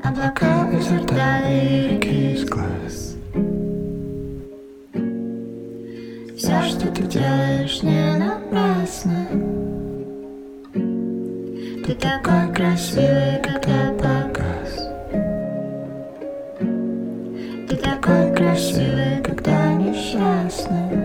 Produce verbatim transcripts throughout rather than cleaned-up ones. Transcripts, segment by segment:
Облака изо рта и реки из глаз. Все, что ты делаешь, не напрасно. Ты такой красивый, когда погас. Ты такой красивый, когда несчастный.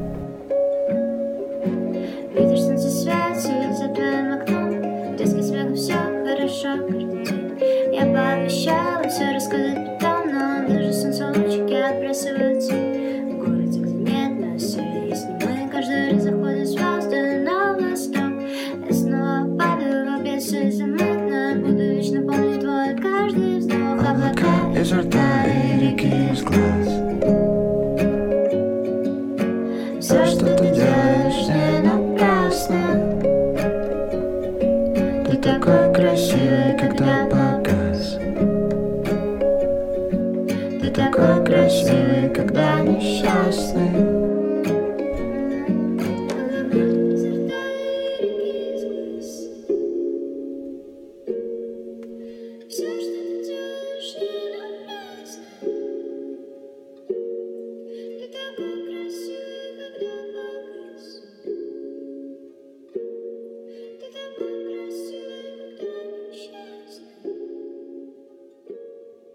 Видишь, солнце светит за твоим окном, детский смех, все хорошо каждый день. Я пообещала все рассказать потом, но даже солнце лучики отбрасывают тень. В городе, где нет нас, есть не мы, каждый раз заходят звезды на восток. Я снова падаю в обесы замутно, буду вечно помнить твой каждый вздох. Облака изо рта и реки из глаз. Все, что ты делаешь, не напрасно. Ты такой красивый, когда погас. Ты такой красивый, когда несчастный.